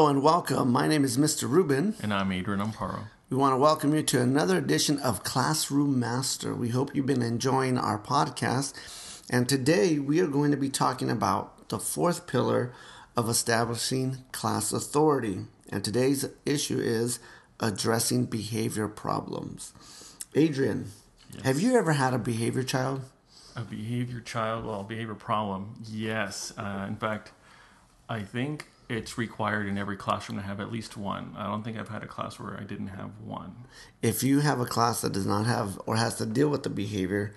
Hello and welcome. My name is Mr. Rubin. And I'm Adrian Amparo. We want to welcome you to another edition of Classroom Master. We hope you've been enjoying our podcast. And today we are going to be talking about the fourth pillar of establishing class authority. And today's issue is addressing behavior problems. Adrian, Yes. Have you ever had a behavior child? A behavior problem? Yes. In fact, I think it's required in every classroom to have at least one. I don't think I've had a class where I didn't have one. If you have a class that does not have or has to deal with the behavior,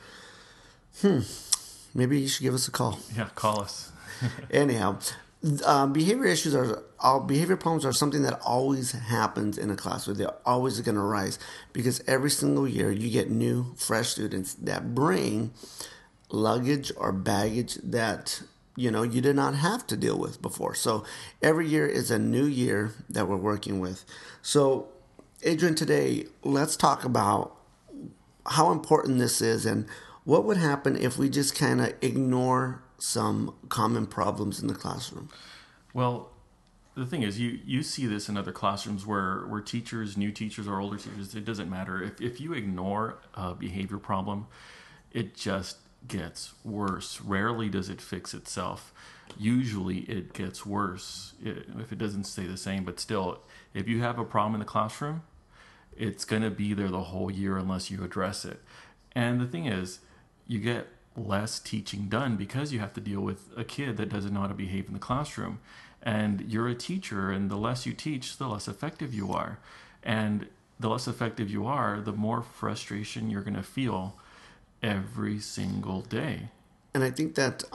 maybe you should give us a call. Yeah, call us. Anyhow, behavior problems are something that always happens in a class where they're always going to rise because every single year you get new, fresh students that bring luggage or baggage that you did not have to deal with before. So every year is a new year that we're working with. So Adrian, today let's talk about how important this is and what would happen if we just kind of ignore some common problems in the classroom. Well, the thing is, you see this in other classrooms where teachers, new teachers or older teachers, it doesn't matter. If you ignore a behavior problem, it just gets worse. Rarely does it fix itself. Usually it gets worse if it doesn't stay the same. But still, if you have a problem in the classroom, it's going to be there the whole year unless you address it. And the thing is, you get less teaching done because you have to deal with a kid that doesn't know how to behave in the classroom. And you're a teacher, and the less you teach, the less effective you are. And the less effective you are, the more frustration you're going to feel every single day. And I think that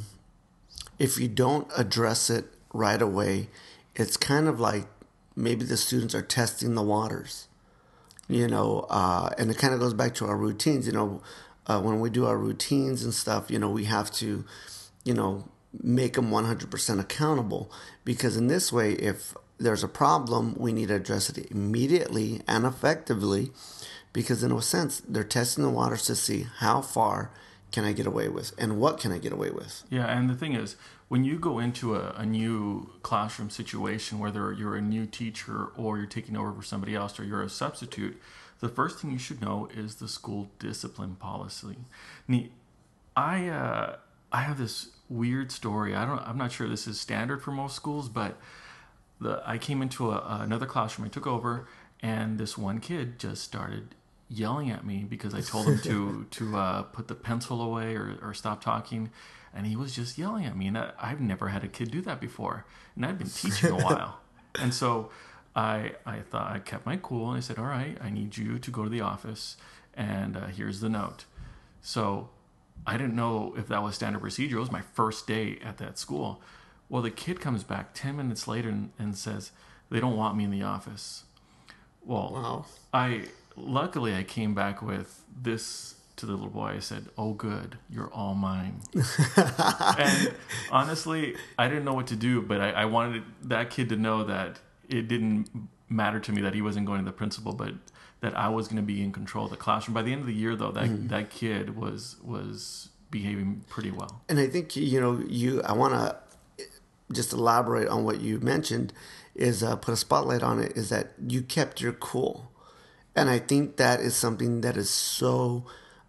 if you don't address it right away, it's kind of like maybe the students are testing the waters, and it kind of goes back to our routines. When we do our routines and stuff, we have to, make them 100% accountable, because in this way, if there's a problem, we need to address it immediately and effectively, because in a sense, they're testing the waters to see how far can I get away with and what can I get away with. Yeah, and the thing is, when you go into a new classroom situation, whether you're a new teacher or you're taking over for somebody else or you're a substitute, the first thing you should know is the school discipline policy. I have this weird story. I'm not sure this is standard for most schools, but I came into another classroom. I took over, and this one kid just started yelling at me because I told him to put the pencil away or stop talking, and he was just yelling at me. And I've never had a kid do that before, and I'd been teaching a while, and so I thought, I kept my cool, and I said, all right, I need you to go to the office, and here's the note. So I didn't know if that was standard procedure. It was my first day at that school. Well, the kid comes back 10 minutes later and says, they don't want me in the office. Well, wow. Luckily I came back with this to the little boy. I said, oh, good, you're all mine. And honestly, I didn't know what to do, but I wanted that kid to know that it didn't matter to me that he wasn't going to the principal, but that I was going to be in control of the classroom. By the end of the year, though, that kid was behaving pretty well. And I think, I want to just elaborate on what you mentioned, is put a spotlight on it, is that you kept your cool. And I think that is something that is so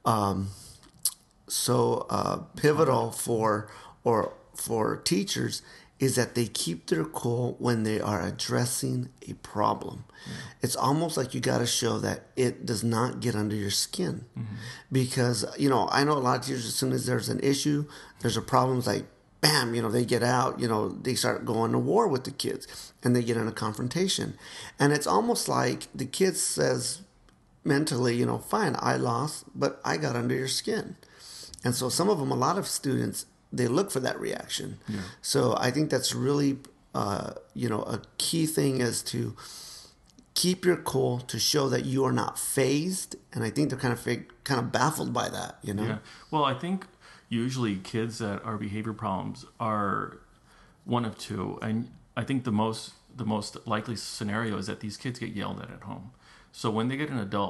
pivotal for teachers, is that they keep their cool when they are addressing a problem. Yeah. It's almost like you got to show that it does not get under your skin. Mm-hmm. Because, I know a lot of teachers, as soon as there's an issue, there's a problem, it's like, bam, they get out, they start going to war with the kids, and they get in a confrontation. And it's almost like the kid says mentally, fine, I lost, but I got under your skin. And so some of them, a lot of students, they look for that reaction. Yeah. So I think that's really, a key thing is to keep your cool, to show that you are not fazed. And I think they're kind of baffled by that, Yeah. Well, I think usually kids that are behavior problems are one of two. And I think the most likely scenario is that these kids get yelled at home. So when they get an adult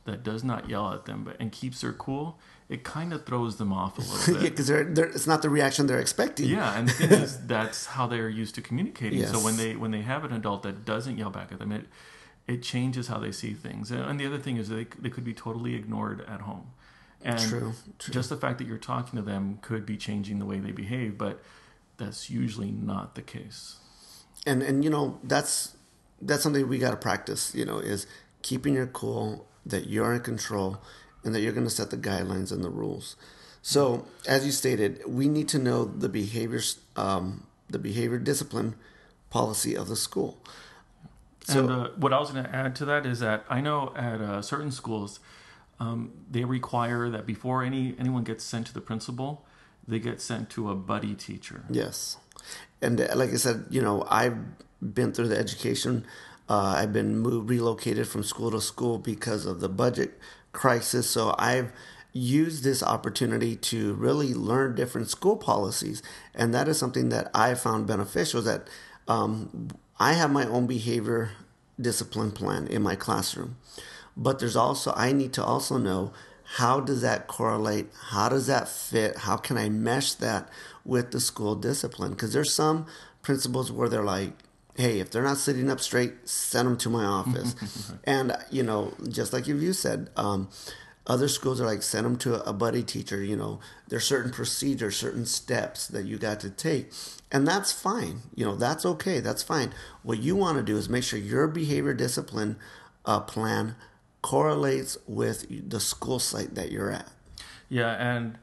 that does not yell at them and keeps their cool, it kind of throws them off a little bit. Yeah, because it's not the reaction they're expecting. Yeah, and the thing is, that's how they're used to communicating. Yes. So when they have an adult that doesn't yell back at them, it changes how they see things. And the other thing is they could be totally ignored at home. And True. just the fact that you're talking to them could be changing the way they behave, but that's usually not the case. And that's something we got to practice, is keeping your cool, that you're in control, and that you're going to set the guidelines and the rules. So, as you stated, we need to know the behavior discipline policy of the school. So, And what I was going to add to that is that I know at certain schools, they require that before anyone gets sent to the principal, they get sent to a buddy teacher. yes. And like I said, I've been through the education. I've been relocated from school to school because of the budget crisis. So I've used this opportunity to really learn different school policies. And that is something that I found beneficial, that I have my own behavior discipline plan in my classroom. But I need to also know, how does that correlate? How does that fit? How can I mesh that with the school discipline? Because there's some principals where they're like, hey, if they're not sitting up straight, send them to my office. And, just like you said, other schools are like, send them to a buddy teacher. There's certain procedures, certain steps that you got to take. And that's fine. That's okay. That's fine. What you want to do is make sure your behavior discipline plan correlates with the school site that you're at. Yeah, and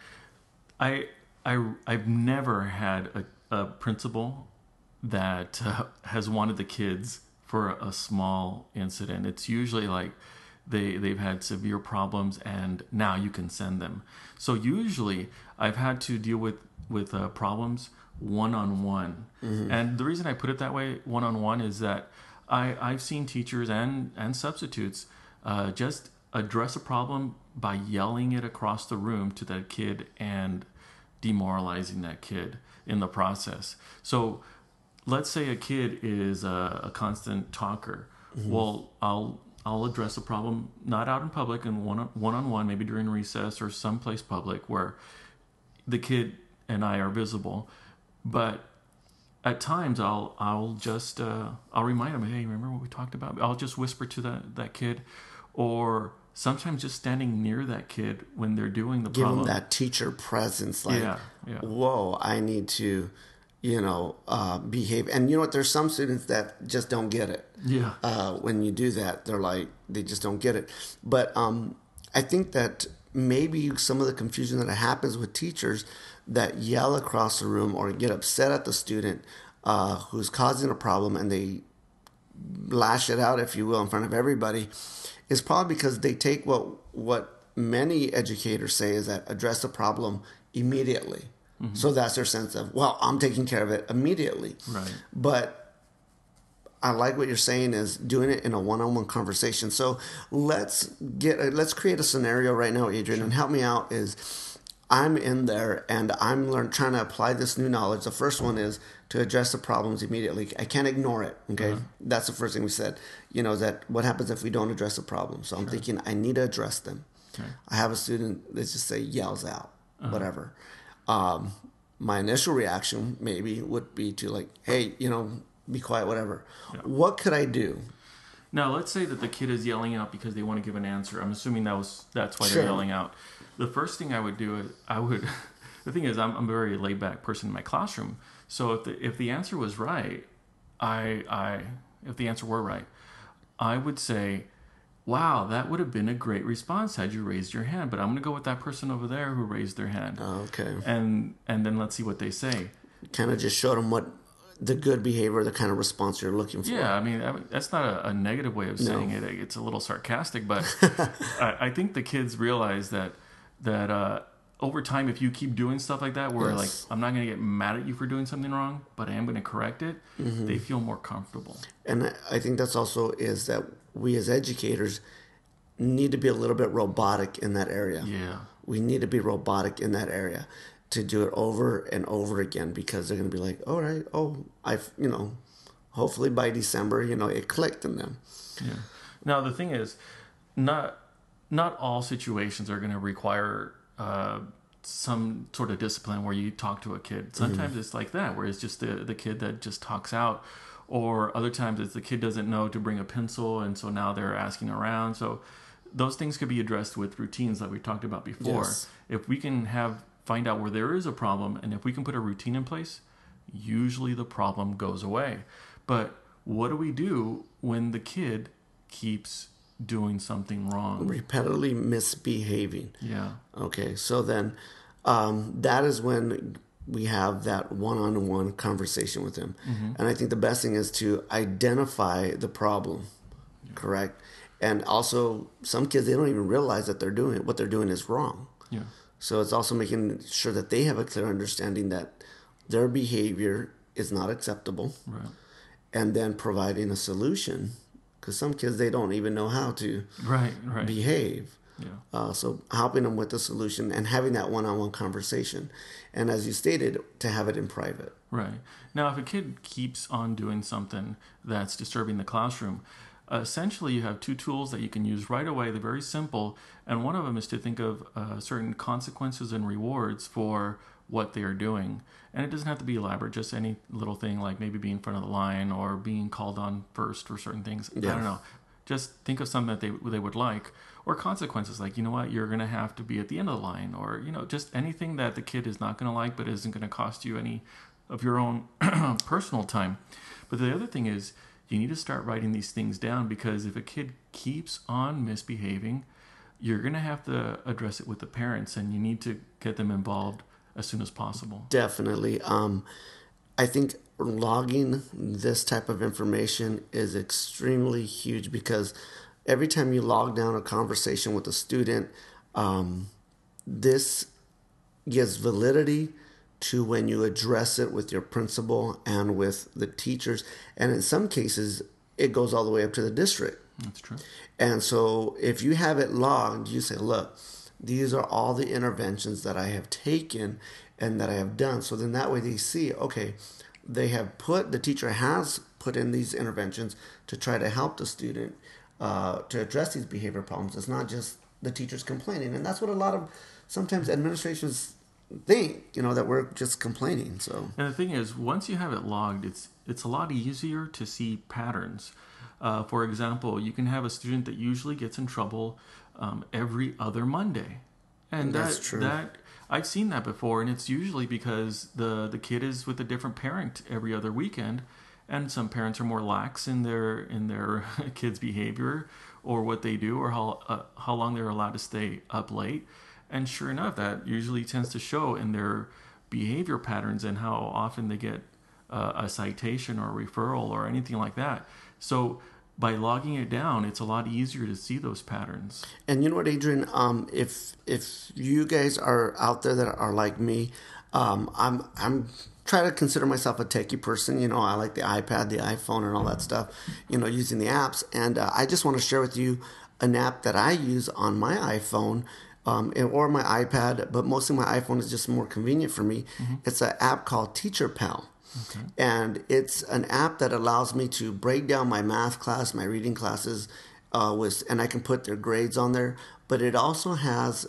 I've never had a principal that has wanted the kids for a small incident. It's usually like they've had severe problems and now you can send them. So usually I've had to deal with problems one-on-one. Mm-hmm. And the reason I put it that way, one-on-one, is that I've seen teachers and substitutes just address a problem by yelling it across the room to that kid and demoralizing that kid in the process. So let's say a kid is a constant talker. Mm-hmm. Well, I'll address a problem not out in public and one-on-one, maybe during recess or someplace public where the kid and I are visible. But at times I'll just I'll remind them, hey, remember what we talked about? I'll just whisper to that kid, or sometimes just standing near that kid when they're doing the problem. Give them that teacher presence, like, yeah. Whoa, I need to, behave. And you know what? There's some students that just don't get it. Yeah. When you do that, they're like, they just don't get it. But I think that maybe some of the confusion that happens with teachers that yell across the room or get upset at the student who's causing a problem, and they lash it out, if you will, in front of everybody, is probably because they take what many educators say is that address the problem immediately. Mm-hmm. So that's their sense of, well, I'm taking care of it immediately. Right. But I like what you're saying is doing it in a one-on-one conversation. So let's create a scenario right now, Adrian, sure. And help me out. Is I'm in there and I'm trying to apply this new knowledge. The first one is to address the problems immediately. I can't ignore it. Okay, That's the first thing we said. That what happens if we don't address the problem? So I'm thinking I need to address them. Okay. I have a student, let's just say, yells out, whatever. My initial reaction maybe would be to like, hey, be quiet, whatever. Yeah. What could I do? Now, let's say that the kid is yelling out because they want to give an answer. I'm assuming that's why they're yelling out. The first thing I would do is the thing is, I'm a very laid back person in my classroom. So if the answer was right, if the answer were right, I would say, wow, that would have been a great response had you raised your hand. But I'm going to go with that person over there who raised their hand. Okay. And then let's see what they say. Kind of just showed them what the good behavior, the kind of response you're looking for. Yeah, I mean that's not a negative way of saying it. It's a little sarcastic, but I think the kids realize that over time, if you keep doing stuff like that, where like I'm not going to get mad at you for doing something wrong, but I am going to correct it, they feel more comfortable. And I think that's also is that we as educators need to be a little bit robotic in that area. Yeah, we need to be robotic in that area to do it over and over again, because they're going to be like, all right, hopefully by December, it clicked in them. Yeah. Now the thing is, not not all situations are going to require some sort of discipline where you talk to a kid. Sometimes it's like that, where it's just the kid that just talks out, or other times it's the kid doesn't know to bring a pencil, and so now they're asking around. So those things could be addressed with routines that we talked about before. Yes. If we can find out where there is a problem, and if we can put a routine in place, usually the problem goes away. But what do we do when the kid keeps doing something wrong? Repetitively misbehaving. Yeah. Okay, so then that is when we have that one-on-one conversation with him. And I think the best thing is to identify the problem, correct? And also, some kids, they don't even realize that what they're doing is wrong. Yeah. So it's also making sure that they have a clear understanding that their behavior is not acceptable. Right. And then providing a solution, because some kids, they don't even know how to Right. behave. Yeah. So helping them with the solution and having that one-on-one conversation. And as you stated, to have it in private. Right. Now, if a kid keeps on doing something that's disturbing the classroom, essentially you have two tools that you can use right away. They're very simple. And one of them is to think of certain consequences and rewards for what they are doing. And it doesn't have to be elaborate, just any little thing like maybe being in front of the line or being called on first for certain things. Yeah. I don't know. Just think of something that they would like, or consequences like, you know what, you're going to have to be at the end of the line, or, you know, just anything that the kid is not going to like but isn't going to cost you any of your own personal time. But the other thing is you need to start writing these things down, because if a kid keeps on misbehaving, you're going to have to address it with the parents, and you need to get them involved as soon as possible. Definitely. I think logging this type of information is extremely huge, because every time you log down a conversation with a student, this gives validity to when you address it with your principal and with the teachers. And in some cases, it goes all the way up to the district. That's true. And so if you have it logged, you say, look, these are all the interventions that I have taken and that I have done. So then that way they see, okay, the teacher has put in these interventions to try to help the student to address these behavior problems. It's not just the teachers complaining. And that's what a lot of sometimes administrations think, that we're just complaining. So, and the thing is, once you have it logged, it's a lot easier to see patterns. For example, you can have a student that usually gets in trouble every other Monday, and that's true. That I've seen that before, and it's usually because the kid is with a different parent every other weekend, and some parents are more lax in their kids' behavior or what they do, or how long they're allowed to stay up late. And sure enough, that usually tends to show in their behavior patterns and how often they get a citation or a referral or anything like that. So by logging it down, it's a lot easier to see those patterns. And you know what, Adrian? If you guys are out there that are like me, I'm try to consider myself a techie person. I like the iPad, the iPhone, and all that stuff. Using the apps. And I just want to share with you an app that I use on my iPhone. Or my iPad, but mostly my iPhone is just more convenient for me. Mm-hmm. It's an app called TeacherPal. Okay. And it's an app that allows me to break down my math class, my reading classes, and I can put their grades on there. But it also has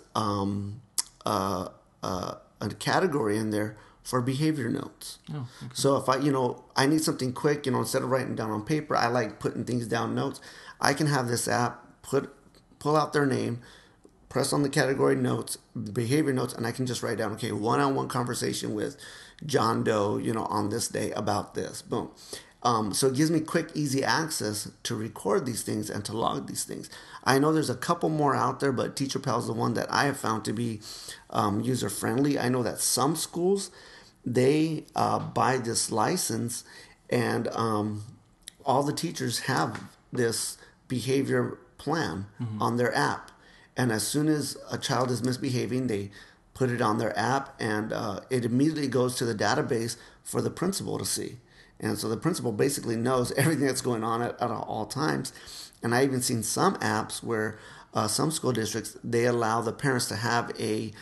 a category in there for behavior notes. Oh, okay. So if I need something quick, instead of writing down on paper, I like putting things down notes. I can have this app pull out their name, press on the category notes, behavior notes, and I can just write down, okay, one-on-one conversation with John Doe, on this day about this. Boom. So it gives me quick, easy access to record these things and to log these things. I know there's a couple more out there, but TeacherPal is the one that I have found to be user-friendly. I know that some schools, they buy this license, and all the teachers have this behavior plan on their app. And as soon as a child is misbehaving, they put it on their app, and it immediately goes to the database for the principal to see. And so the principal basically knows everything that's going on at all times. And I even seen some apps where some school districts, they allow the parents to have a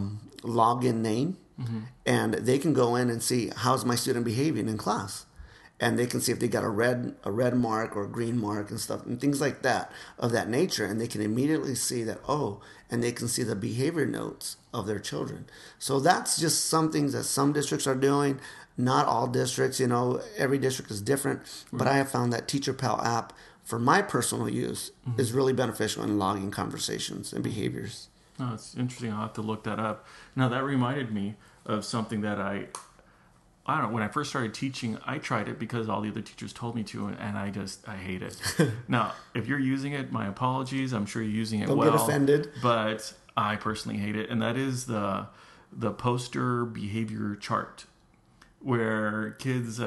login name, and they can go in and see, how's my student behaving in class. and they can see if they got a red mark or a green mark and stuff and things like that of that nature, and they can immediately see that, oh, and they can see the behavior notes of their children. So that's just some things that some districts are doing. Not all districts, every district is different, but I have found that Teacher Pal app for my personal use is really beneficial in logging conversations and behaviors. Oh, it's interesting. I'll have to look that up. Now, that reminded me of something that I don't know, when I first started teaching, I tried it because all the other teachers told me to, and I hate it. Now, if you're using it, my apologies. I'm sure you're using it Don't well. get offended. But I personally hate it, and that is the poster behavior chart, where kids,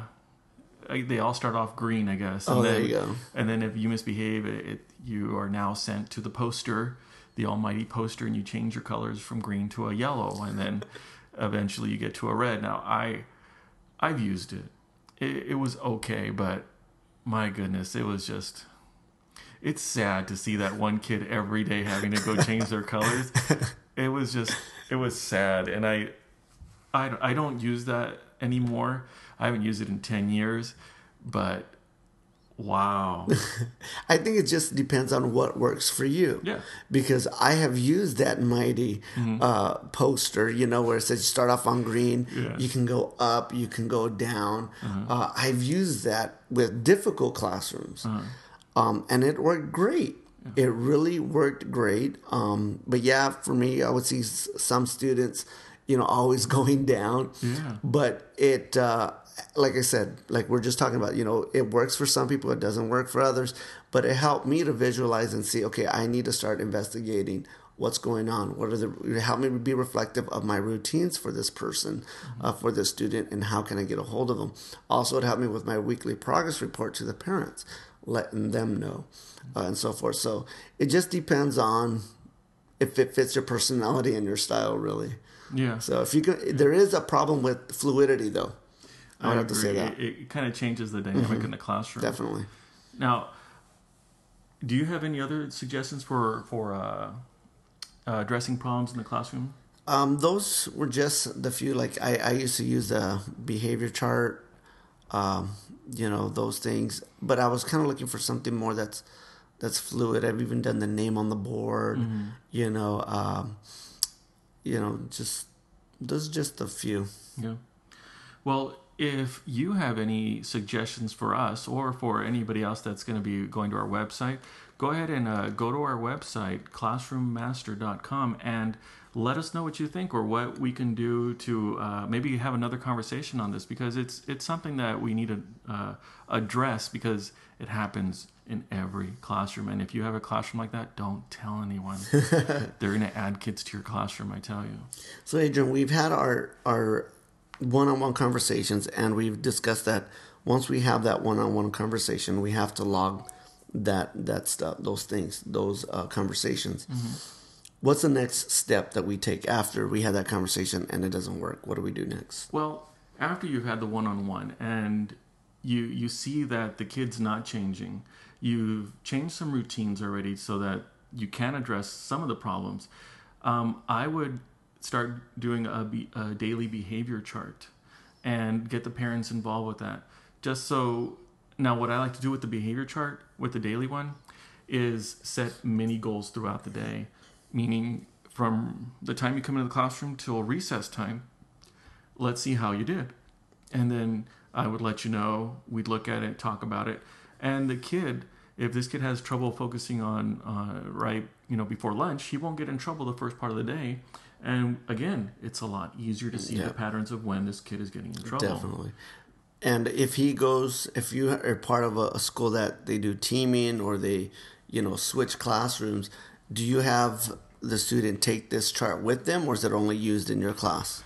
they all start off green, I guess. And there you go. And then if you misbehave, you are now sent to the poster, the almighty poster, and you change your colors from green to a yellow, and then eventually you get to a red. Now, I've used it. It was okay, but my goodness, it's sad to see that one kid every day having to go change their colors. It was sad, and I don't use that anymore. I haven't used it in 10 years, but wow. I think it just depends on what works for you. Yeah. Because I have used that mighty poster, where it says you start off on green, you can go up, you can go down. I've used that with difficult classrooms, and it worked great. Yeah. It really worked great. But yeah, for me, I would see some students, always going down. Yeah. But it... like I said, like we're just talking about, it works for some people, it doesn't work for others, but it helped me to visualize and see, okay, I need to start investigating what's going on. Help me be reflective of my routines for this person, for this student, and how can I get a hold of them. Also, it helped me with my weekly progress report to the parents, letting them know, and so forth. So it just depends on if it fits your personality and your style, really. Yeah. So there is a problem with fluidity, though. I would have to say that. It kind of changes the dynamic in the classroom. Definitely. Now, do you have any other suggestions for addressing problems in the classroom? Those were just the few. Like I used to use the behavior chart, those things. But I was kind of looking for something more that's fluid. I've even done the name on the board. Just those are just a few. Yeah. Well, if you have any suggestions for us or for anybody else that's going to be going to our website, go ahead and go to our website, classroommaster.com, and let us know what you think or what we can do to maybe have another conversation on this, because it's something that we need to address, because it happens in every classroom. And if you have a classroom like that, don't tell anyone. They're going to add kids to your classroom, I tell you. So, Adrian, we've had our one-on-one conversations, and we've discussed that once we have that one-on-one conversation, we have to log that stuff, those conversations. What's the next step that we take after we have that conversation and it doesn't work? What do we do next? Well, after you've had the one-on-one and you see that the kid's not changing, you've changed some routines already so that you can address some of the problems, I would start doing a daily behavior chart and get the parents involved with that. Just so, now what I like to do with the behavior chart, with the daily one, is set mini goals throughout the day. Meaning, from the time you come into the classroom till recess time, let's see how you did. And then I would let you know, we'd look at it, talk about it. And the kid, if this kid has trouble focusing on before lunch, he won't get in trouble the first part of the day. And again, it's a lot easier to see the patterns of when this kid is getting in trouble. Definitely. And if you are part of a school that they do teaming or they, switch classrooms, do you have the student take this chart with them, or is it only used in your class?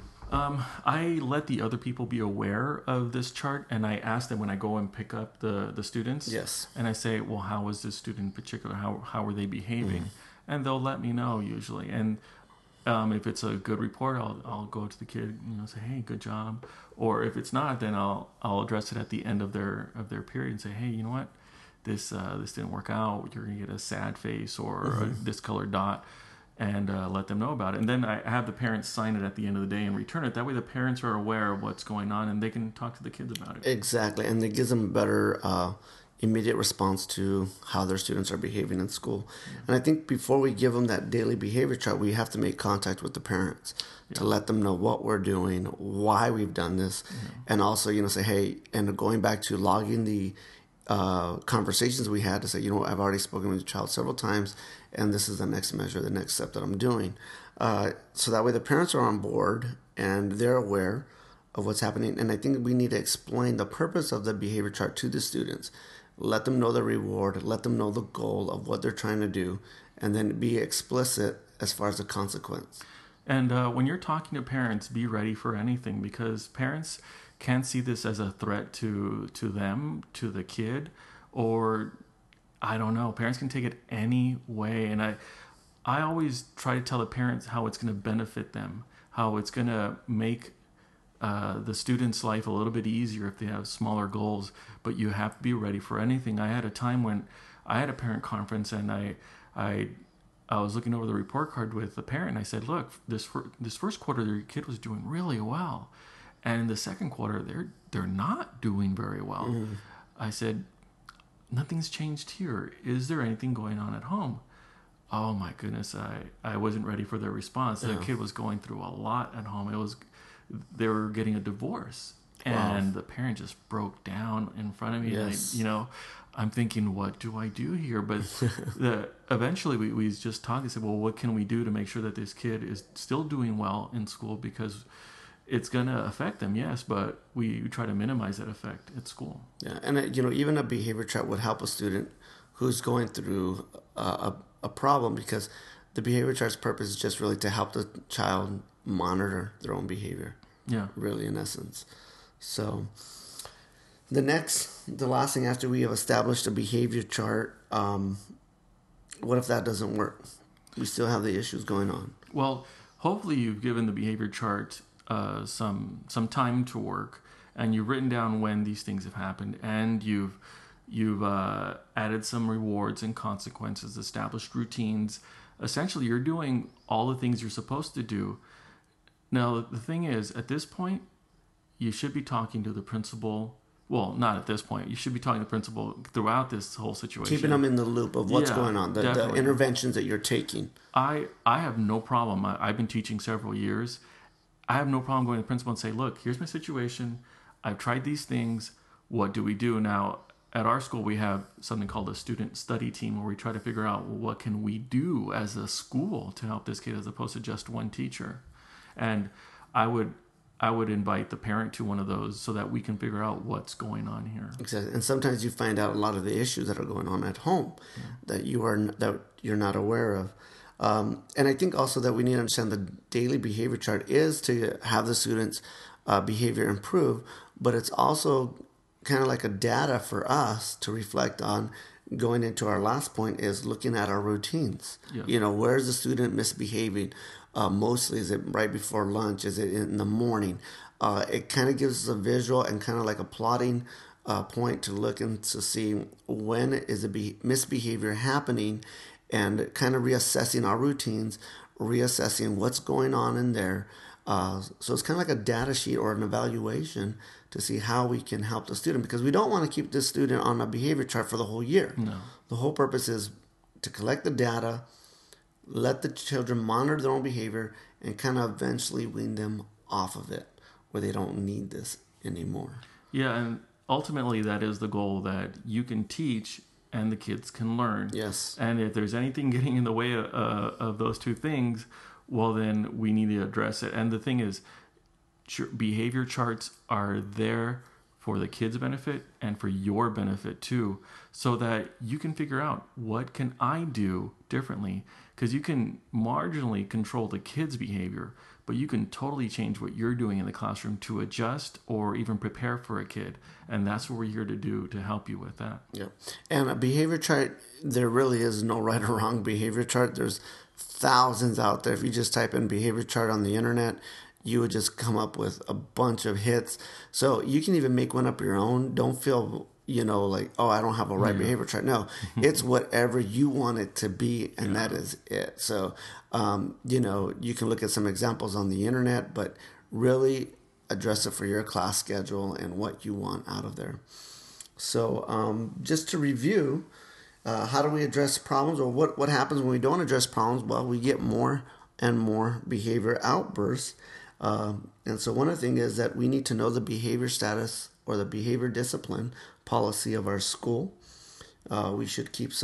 I let the other people be aware of this chart, and I ask them when I go and pick up the students. Yes. And I say, well, how was this student in particular? How were they behaving? And they'll let me know usually. And if it's a good report, I'll go to the kid, say, hey, good job. Or if it's not, then I'll address it at the end of their period and say, hey, you know what? This didn't work out. You're gonna get a sad face or a discolored dot. and let them know about it. And then I have the parents sign it at the end of the day and return it. That way the parents are aware of what's going on and they can talk to the kids about it. Exactly, and it gives them a better immediate response to how their students are behaving in school. And I think before we give them that daily behavior chart, we have to make contact with the parents to let them know what we're doing, why we've done this, and also, say, hey, and going back to logging the conversations we had to say, I've already spoken with the child several times, and this is the next measure, the next step that I'm doing. So that way the parents are on board and they're aware of what's happening. And I think we need to explain the purpose of the behavior chart to the students. Let them know the reward, let them know the goal of what they're trying to do, and then be explicit as far as the consequence. And when you're talking to parents, be ready for anything, because parents can see this as a threat to them, to the kid, or I don't know. Parents can take it any way. And I always try to tell the parents how it's going to benefit them, how it's going to make the student's life a little bit easier if they have smaller goals. But you have to be ready for anything. I had a time when I had a parent conference, and I was looking over the report card with the parent, and I said, look, this first quarter, your kid was doing really well. And the second quarter, they're not doing very well. Mm-hmm. I said, nothing's changed here. Is there anything going on at home? Oh my goodness, I wasn't ready for their response. The kid was going through a lot at home. They were getting a divorce, and the parent just broke down in front of me. Yes. And I'm thinking, what do I do here? But eventually we just talked and said, well, what can we do to make sure that this kid is still doing well in school? Because it's going to affect them, yes, but we try to minimize that effect at school. Yeah, and even a behavior chart would help a student who's going through a problem, because the behavior chart's purpose is just really to help the child monitor their own behavior. Yeah, really, in essence. So the last thing after we have established a behavior chart, what if that doesn't work? We still have the issues going on. Well, hopefully you've given the behavior chart some time to work, and you've written down when these things have happened, and you've added some rewards and consequences, established routines. Essentially, you're doing all the things you're supposed to do. Now, the thing is, at this point, you should be talking to the principal. Well, not at this point. You should be talking to the principal throughout this whole situation. Keeping them in the loop of what's going on, the interventions that you're taking. I have no problem. I've been teaching several years. I have no problem going to the principal and say, look, here's my situation. I've tried these things. What do we do? Now, at our school, we have something called a student study team, where we try to figure out, well, what can we do as a school to help this kid, as opposed to just one teacher. And I would invite the parent to one of those so that we can figure out what's going on here. Exactly. And sometimes you find out a lot of the issues that are going on at home that you're not aware of. And I think also that we need to understand the daily behavior chart is to have the students' behavior improve, but it's also kind of like a data for us to reflect on. Going into our last point is looking at our routines. Yeah. Where's the student misbehaving? Mostly, is it right before lunch? Is it in the morning? It kind of gives us a visual and kind of like a plotting point to look and to see when is a misbehavior happening, and kind of reassessing our routines, reassessing what's going on in there. So it's kind of like a data sheet or an evaluation to see how we can help the student, because we don't want to keep this student on a behavior chart for the whole year. No. The whole purpose is to collect the data, let the children monitor their own behavior, and kind of eventually wean them off of it where they don't need this anymore. Yeah, and ultimately that is the goal, that you can teach and the kids can learn. Yes. And if there's anything getting in the way of those two things, well, then we need to address it. And the thing is, behavior charts are there for the kids' benefit and for your benefit too, so that you can figure out, what can I do differently? Because you can marginally control the kids' behavior, but you can totally change what you're doing in the classroom to adjust or even prepare for a kid. And that's what we're here to do, to help you with that. Yeah. And a behavior chart, there really is no right or wrong behavior chart. There's thousands out there. If you just type in behavior chart on the internet, you would just come up with a bunch of hits. So you can even make one up your own. Don't feel like, oh, I don't have a right behavior chart. No, it's whatever you want it to be, and that is it. So, you can look at some examples on the internet, but really address it for your class schedule and what you want out of there. So, just to review, how do we address problems, or what happens when we don't address problems? Well, we get more and more behavior outbursts. And so one of the things is that we need to know the behavior status or the behavior discipline policy of our school. We should keep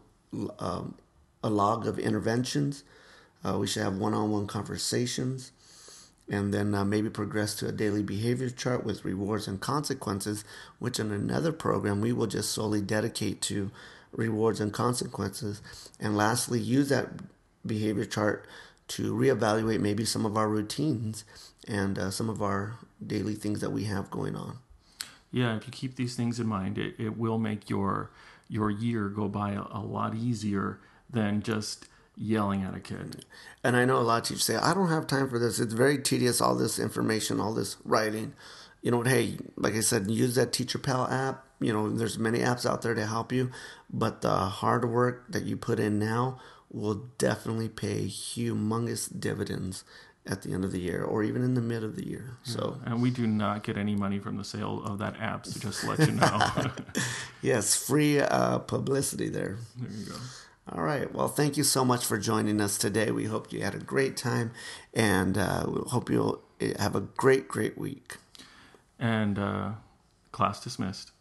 a log of interventions. We should have one-on-one conversations, and then maybe progress to a daily behavior chart with rewards and consequences, which in another program we will just solely dedicate to rewards and consequences. And lastly, use that behavior chart to reevaluate maybe some of our routines and some of our daily things that we have going on. Yeah, if you keep these things in mind, it will make your year go by a lot easier than just yelling at a kid. And I know a lot of teachers say, I don't have time for this. It's very tedious, all this information, all this writing. You know what? Hey, like I said, use that Teacher Pal app. There's many apps out there to help you. But the hard work that you put in now will definitely pay humongous dividends at the end of the year, or even in the mid of the year. So, and we do not get any money from the sale of that app, so just to let you know. Yes, free publicity there. There you go. All right. Well, thank you so much for joining us today. We hope you had a great time, and we hope you'll have a great, great week. And class dismissed.